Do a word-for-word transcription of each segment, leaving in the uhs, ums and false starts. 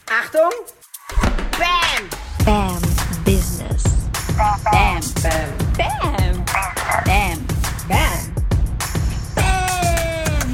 Achtung! Bam! Bam Business. Bam! Bam! Bam. Bam. Bam! Bam!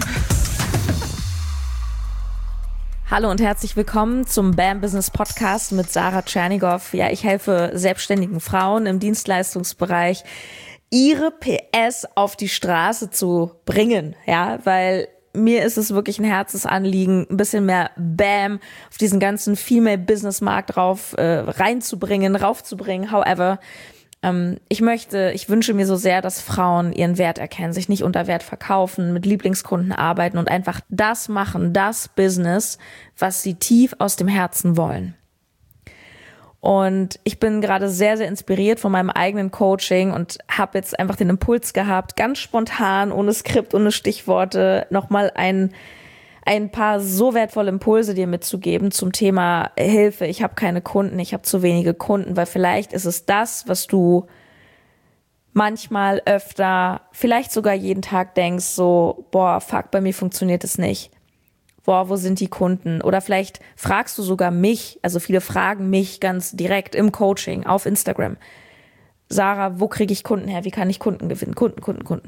Hallo und herzlich willkommen zum BAM Business Podcast mit Sarah Tschernigow. Ja, ich helfe selbstständigen Frauen im Dienstleistungsbereich, ihre P S auf die Straße zu bringen. Ja, weil mir ist es wirklich ein Herzensanliegen, ein bisschen mehr BAM auf diesen ganzen Female-Business-Markt drauf äh, reinzubringen, raufzubringen. However, ähm, ich möchte, ich wünsche mir so sehr, dass Frauen ihren Wert erkennen, sich nicht unter Wert verkaufen, mit Lieblingskunden arbeiten und einfach das machen, das Business, was sie tief aus dem Herzen wollen. Und ich bin gerade sehr, sehr inspiriert von meinem eigenen Coaching und habe jetzt einfach den Impuls gehabt, ganz spontan, ohne Skript, ohne Stichworte, nochmal ein, ein paar so wertvolle Impulse dir mitzugeben zum Thema Hilfe. Ich habe keine Kunden, ich habe zu wenige Kunden, weil vielleicht ist es das, was du manchmal öfter, vielleicht sogar jeden Tag denkst, so, boah, fuck, bei mir funktioniert es nicht. Boah, wo sind die Kunden? Oder vielleicht fragst du sogar mich, also viele fragen mich ganz direkt im Coaching auf Instagram. Sarah, wo kriege ich Kunden her? Wie kann ich Kunden gewinnen? Kunden, Kunden, Kunden.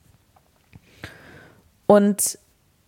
Und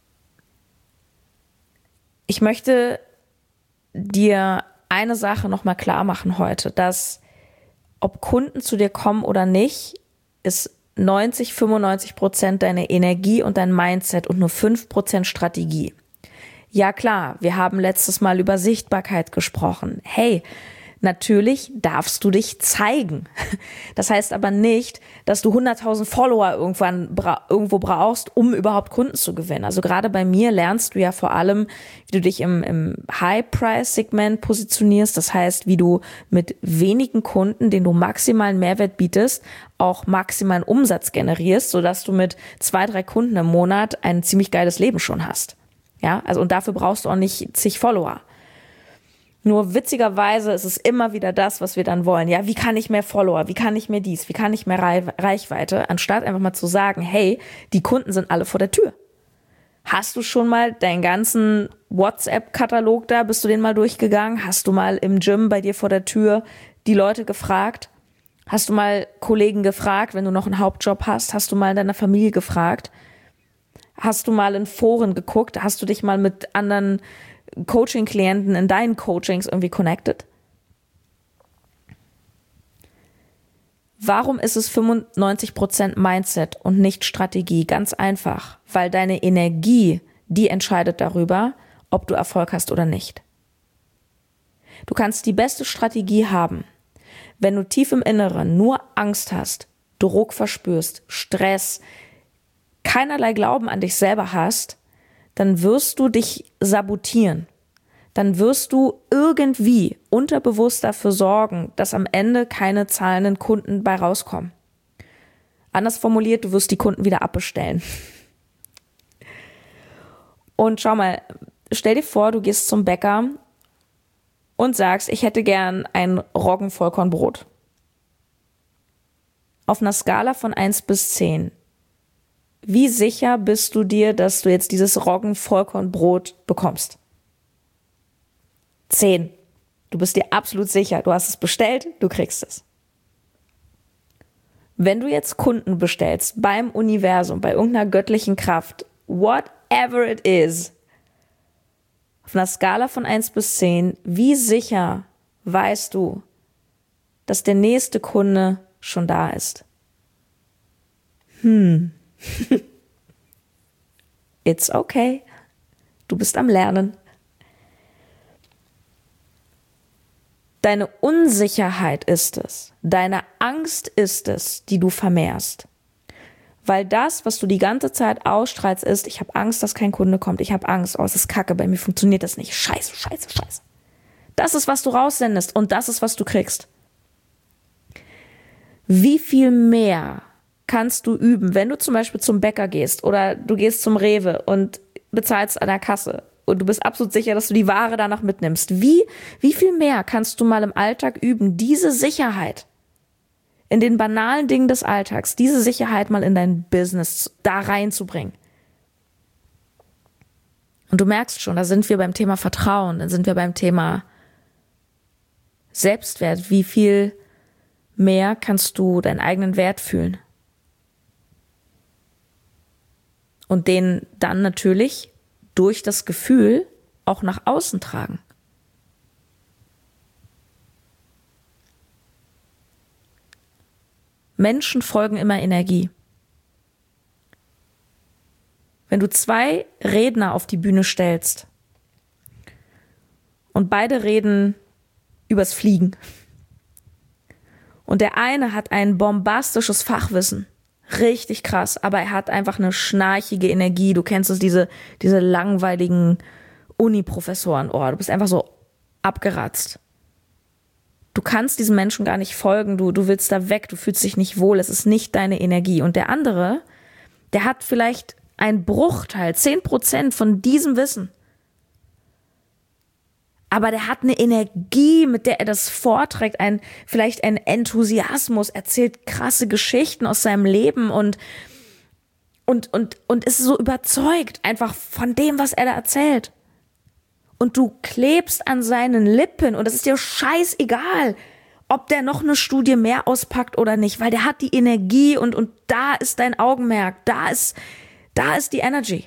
ich möchte dir eine Sache nochmal klar machen heute, dass ob Kunden zu dir kommen oder nicht, ist neunzig, fünfundneunzig Prozent deine Energie und dein Mindset und nur fünf Prozent Strategie. Ja klar, wir haben letztes Mal über Sichtbarkeit gesprochen. Hey, natürlich darfst du dich zeigen. Das heißt aber nicht, dass du hunderttausend Follower irgendwann bra- irgendwo brauchst, um überhaupt Kunden zu gewinnen. Also gerade bei mir lernst du ja vor allem, wie du dich im, im High-Price-Segment positionierst. Das heißt, wie du mit wenigen Kunden, denen du maximalen Mehrwert bietest, auch maximalen Umsatz generierst, sodass du mit zwei, drei Kunden im Monat ein ziemlich geiles Leben schon hast. Ja, also und dafür brauchst du auch nicht zig Follower. Nur witzigerweise ist es immer wieder das, was wir dann wollen. Ja, wie kann ich mehr Follower? Wie kann ich mehr dies? Wie kann ich mehr Reichweite? Anstatt einfach mal zu sagen, hey, die Kunden sind alle vor der Tür. Hast du schon mal deinen ganzen WhatsApp-Katalog da? Bist du den mal durchgegangen? Hast du mal im Gym bei dir vor der Tür die Leute gefragt? Hast du mal Kollegen gefragt, wenn du noch einen Hauptjob hast? Hast du mal in deiner Familie gefragt? Hast du mal in Foren geguckt? Hast du dich mal mit anderen Coaching-Klienten in deinen Coachings irgendwie connected? Warum ist es fünfundneunzig Prozent Mindset und nicht Strategie? Ganz einfach, weil deine Energie, die entscheidet darüber, ob du Erfolg hast oder nicht. Du kannst die beste Strategie haben, wenn du tief im Inneren nur Angst hast, Druck verspürst, Stress, keinerlei Glauben an dich selber hast, dann wirst du dich sabotieren. Dann wirst du irgendwie unterbewusst dafür sorgen, dass am Ende keine zahlenden Kunden bei rauskommen. Anders formuliert, du wirst die Kunden wieder abbestellen. Und schau mal, stell dir vor, du gehst zum Bäcker und sagst, ich hätte gern ein Roggenvollkornbrot. Auf einer Skala von eins bis zehn. Wie sicher bist du dir, dass du jetzt dieses Roggenvollkornbrot bekommst? Zehn. Du bist dir absolut sicher. Du hast es bestellt, du kriegst es. Wenn du jetzt Kunden bestellst beim Universum, bei irgendeiner göttlichen Kraft, whatever it is, auf einer Skala von eins bis zehn, wie sicher weißt du, dass der nächste Kunde schon da ist? Hm. It's okay. Du bist am Lernen. Deine Unsicherheit ist es, deine Angst ist es, die du vermehrst. Weil das, was du die ganze Zeit ausstrahlst, ist, ich habe Angst, dass kein Kunde kommt, ich habe Angst, oh, es ist Kacke, bei mir funktioniert das nicht, scheiße, scheiße, scheiße. Das ist, was du raussendest und das ist, was du kriegst. Wie viel mehr kannst du üben, wenn du zum Beispiel zum Bäcker gehst oder du gehst zum Rewe und bezahlst an der Kasse und du bist absolut sicher, dass du die Ware danach mitnimmst. Wie, wie viel mehr kannst du mal im Alltag üben, diese Sicherheit in den banalen Dingen des Alltags, diese Sicherheit mal in dein Business da reinzubringen? Und du merkst schon, da sind wir beim Thema Vertrauen, dann sind wir beim Thema Selbstwert. Wie viel mehr kannst du deinen eigenen Wert fühlen? Und den dann natürlich durch das Gefühl auch nach außen tragen. Menschen folgen immer Energie. Wenn du zwei Redner auf die Bühne stellst und beide reden übers Fliegen und der eine hat ein bombastisches Fachwissen, richtig krass, aber er hat einfach eine schnarchige Energie. Du kennst es, diese, diese langweiligen Uni-Professoren. Oh, du bist einfach so abgeratzt. Du kannst diesem Menschen gar nicht folgen, du, du willst da weg, du fühlst dich nicht wohl, es ist nicht deine Energie. Und der andere, der hat vielleicht einen Bruchteil, zehn Prozent von diesem Wissen. Aber der hat eine Energie, mit der er das vorträgt, ein, vielleicht ein Enthusiasmus, erzählt krasse Geschichten aus seinem Leben und, und, und, und ist so überzeugt einfach von dem, was er da erzählt. Und du klebst an seinen Lippen und es ist dir scheißegal, ob der noch eine Studie mehr auspackt oder nicht, weil der hat die Energie und, und da ist dein Augenmerk, da ist, da ist die Energy.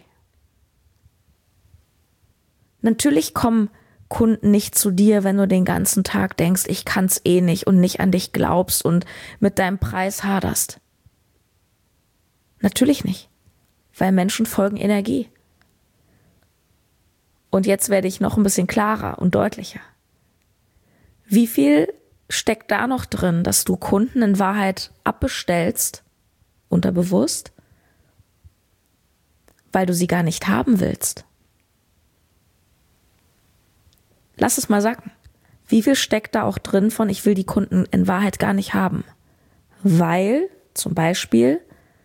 Natürlich kommen Kunden nicht zu dir, wenn du den ganzen Tag denkst, ich kann's eh nicht und nicht an dich glaubst und mit deinem Preis haderst. Natürlich nicht, weil Menschen folgen Energie. Und jetzt werde ich noch ein bisschen klarer und deutlicher. Wie viel steckt da noch drin, dass du Kunden in Wahrheit abbestellst, unterbewusst, weil du sie gar nicht haben willst? Lass es mal sacken. Wie viel steckt da auch drin von, ich will die Kunden in Wahrheit gar nicht haben? Weil, zum Beispiel,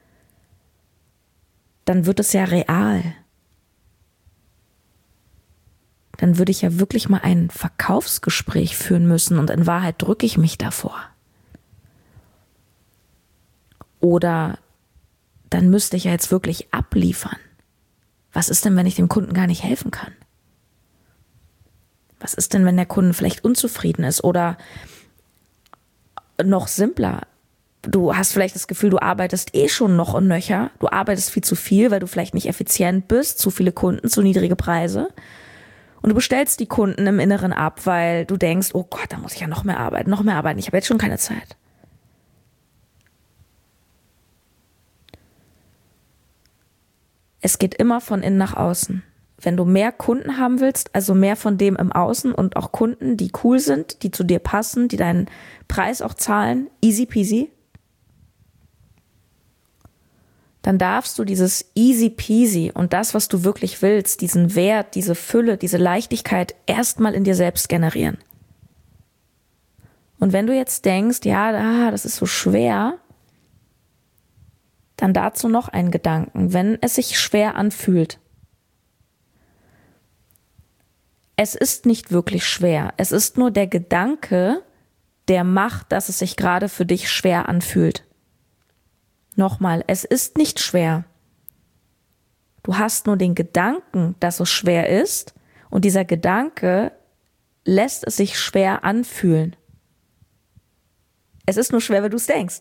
dann wird es ja real. Dann würde ich ja wirklich mal ein Verkaufsgespräch führen müssen und in Wahrheit drücke ich mich davor. Oder dann müsste ich ja jetzt wirklich abliefern. Was ist denn, wenn ich dem Kunden gar nicht helfen kann? Was ist denn, wenn der Kunde vielleicht unzufrieden ist? Oder noch simpler, du hast vielleicht das Gefühl, du arbeitest eh schon noch und nöcher. Du arbeitest viel zu viel, weil du vielleicht nicht effizient bist, zu viele Kunden, zu niedrige Preise. Und du bestellst die Kunden im Inneren ab, weil du denkst, oh Gott, da muss ich ja noch mehr arbeiten, noch mehr arbeiten. Ich habe jetzt schon keine Zeit. Es geht immer von innen nach außen. Wenn du mehr Kunden haben willst, also mehr von dem im Außen und auch Kunden, die cool sind, die zu dir passen, die deinen Preis auch zahlen, easy peasy, dann darfst du dieses easy peasy und das, was du wirklich willst, diesen Wert, diese Fülle, diese Leichtigkeit erstmal in dir selbst generieren. Und wenn du jetzt denkst, ja, ah, das ist so schwer, dann dazu noch einen Gedanken, wenn es sich schwer anfühlt. Es ist nicht wirklich schwer. Es ist nur der Gedanke, der macht, dass es sich gerade für dich schwer anfühlt. Nochmal, es ist nicht schwer. Du hast nur den Gedanken, dass es schwer ist, und dieser Gedanke lässt es sich schwer anfühlen. Es ist nur schwer, wenn du es denkst.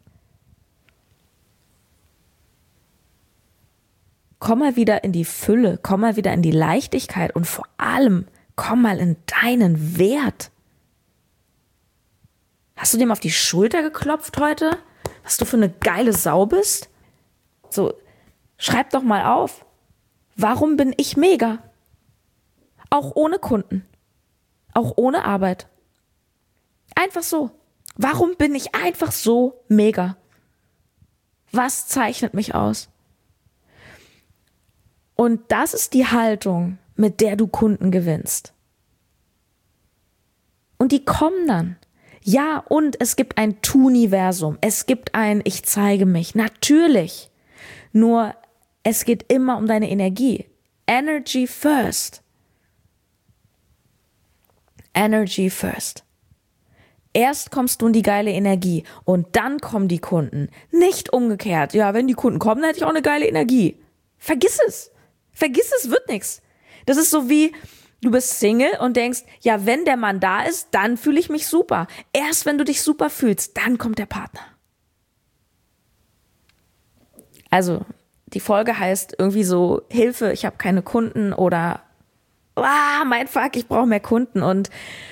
Komm mal wieder in die Fülle, komm mal wieder in die Leichtigkeit und vor allem komm mal in deinen Wert. Hast du dem auf die Schulter geklopft heute? Was du für eine geile Sau bist? So, schreib doch mal auf. Warum bin ich mega? Auch ohne Kunden. Auch ohne Arbeit. Einfach so. Warum bin ich einfach so mega? Was zeichnet mich aus? Und das ist die Haltung, mit der du Kunden gewinnst. Und die kommen dann. Ja, und es gibt ein Tuniversum. Es gibt ein Ich zeige mich. Natürlich. Nur, es geht immer um deine Energie. Energy first. Energy first. Erst kommst du in die geile Energie und dann kommen die Kunden. Nicht umgekehrt. Ja, wenn die Kunden kommen, dann hätte ich auch eine geile Energie. Vergiss es. Vergiss es, wird nichts. Das ist so wie, du bist Single und denkst, ja, wenn der Mann da ist, dann fühle ich mich super. Erst wenn du dich super fühlst, dann kommt der Partner. Also, die Folge heißt irgendwie so, Hilfe, ich habe keine Kunden oder ah, mein Fuck, ich brauche mehr Kunden. Und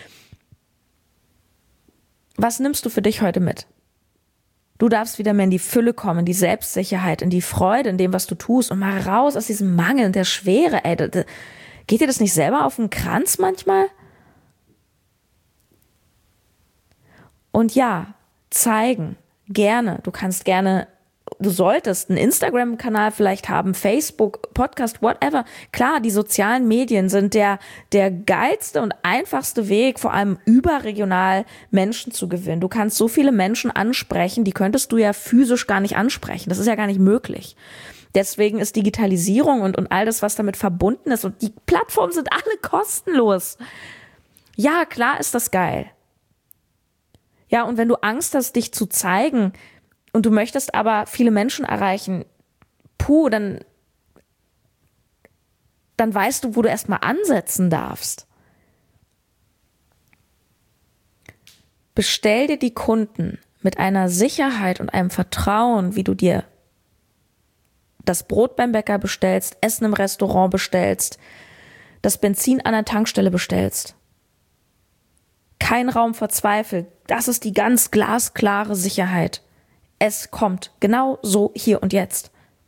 was nimmst du für dich heute mit? Du darfst wieder mehr in die Fülle kommen, in die Selbstsicherheit, in die Freude, in dem, was du tust und mal raus aus diesem Mangel und der Schwere. Ey, geht dir das nicht selber auf den Kranz manchmal? Und ja, zeigen, gerne. Du kannst gerne, du solltest einen Instagram-Kanal vielleicht haben, Facebook, Podcast, whatever. Klar, die sozialen Medien sind der, der geilste und einfachste Weg, vor allem überregional Menschen zu gewinnen. Du kannst so viele Menschen ansprechen, die könntest du ja physisch gar nicht ansprechen. Das ist ja gar nicht möglich. Deswegen ist Digitalisierung und, und all das, was damit verbunden ist, und die Plattformen sind alle kostenlos. Ja, klar ist das geil. Ja, und wenn du Angst hast, dich zu zeigen, und du möchtest aber viele Menschen erreichen, puh, dann, dann weißt du, wo du erstmal ansetzen darfst. Bestell dir die Kunden mit einer Sicherheit und einem Vertrauen, wie du dir das Brot beim Bäcker bestellst, Essen im Restaurant bestellst, das Benzin an der Tankstelle bestellst. Kein Raum für Zweifel. Das ist die ganz glasklare Sicherheit. Es kommt genau so hier und jetzt.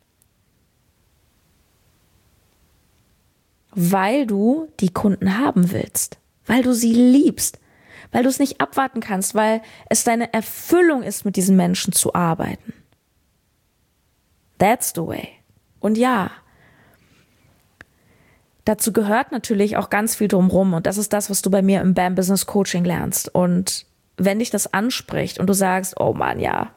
Weil du die Kunden haben willst, weil du sie liebst, weil du es nicht abwarten kannst, weil es deine Erfüllung ist, mit diesen Menschen zu arbeiten. That's the way. Und ja, dazu gehört natürlich auch ganz viel drumherum, und das ist das, was du bei mir im B A M Business Coaching lernst. Und wenn dich das anspricht und du sagst, oh Mann, ja,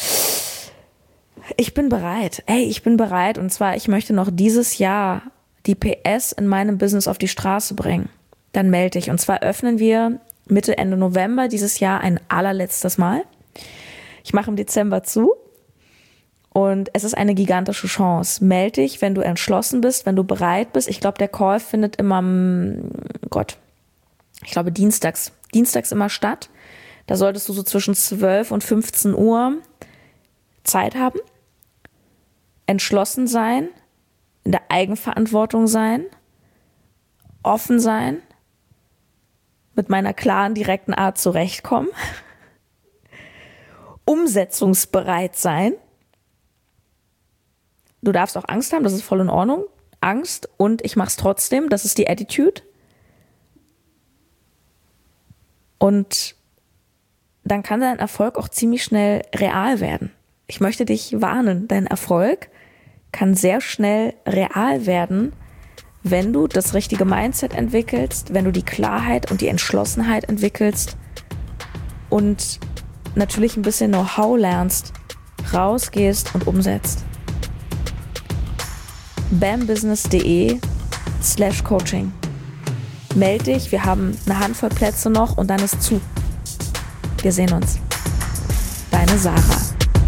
ich bin bereit. Ey, ich bin bereit. Und zwar, ich möchte noch dieses Jahr die P S in meinem Business auf die Straße bringen. Dann melde dich. Und zwar öffnen wir Mitte, Ende November dieses Jahr ein allerletztes Mal. Ich mache im Dezember zu. Und es ist eine gigantische Chance. Melde dich, wenn du entschlossen bist, wenn du bereit bist. Ich glaube, der Call findet immer, oh Gott, ich glaube dienstags, dienstags immer statt. Da solltest du so zwischen zwölf und fünfzehn Uhr Zeit haben, entschlossen sein, in der Eigenverantwortung sein, offen sein, mit meiner klaren, direkten Art zurechtkommen, umsetzungsbereit sein. Du darfst auch Angst haben, das ist voll in Ordnung. Angst und ich mach's trotzdem, das ist die Attitude. Und dann kann dein Erfolg auch ziemlich schnell real werden. Ich möchte dich warnen, dein Erfolg kann sehr schnell real werden, wenn du das richtige Mindset entwickelst, wenn du die Klarheit und die Entschlossenheit entwickelst und natürlich ein bisschen Know-how lernst, rausgehst und umsetzt. bambusiness.de slash coaching. Meld dich, wir haben eine Handvoll Plätze noch und dann ist zu. Wir sehen uns. Deine Sarah.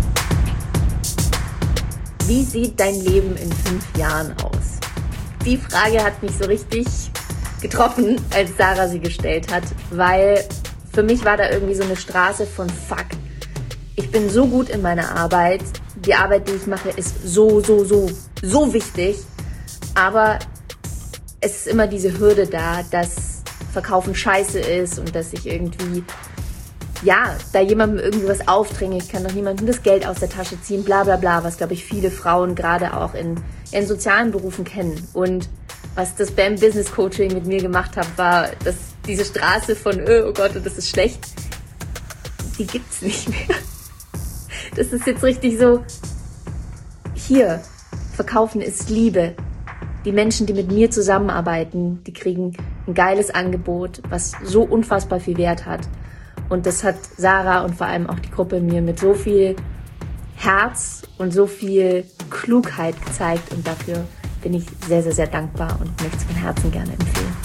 Wie sieht dein Leben in fünf Jahren aus? Die Frage hat mich so richtig getroffen, als Sarah sie gestellt hat, weil für mich war da irgendwie so eine Straße von Fuck. Ich bin so gut in meiner Arbeit, die Arbeit, die ich mache, ist so, so, so, so wichtig, aber es ist immer diese Hürde da, dass Verkaufen scheiße ist und dass ich irgendwie, ja, da jemandem irgendwie was aufdränge, ich kann doch niemandem das Geld aus der Tasche ziehen, bla bla bla, was, glaube ich, viele Frauen gerade auch in, in sozialen Berufen kennen. Und was das B A M Business Coaching mit mir gemacht hat, war, dass diese Straße von, oh Gott, das ist schlecht, die gibt's nicht mehr. Das ist jetzt richtig so, hier, Verkaufen ist Liebe. Die Menschen, die mit mir zusammenarbeiten, die kriegen ein geiles Angebot, was so unfassbar viel Wert hat. Und das hat Sarah und vor allem auch die Gruppe mir mit so viel Herz und so viel Klugheit gezeigt. Und dafür bin ich sehr, sehr, sehr dankbar und möchte es von Herzen gerne empfehlen.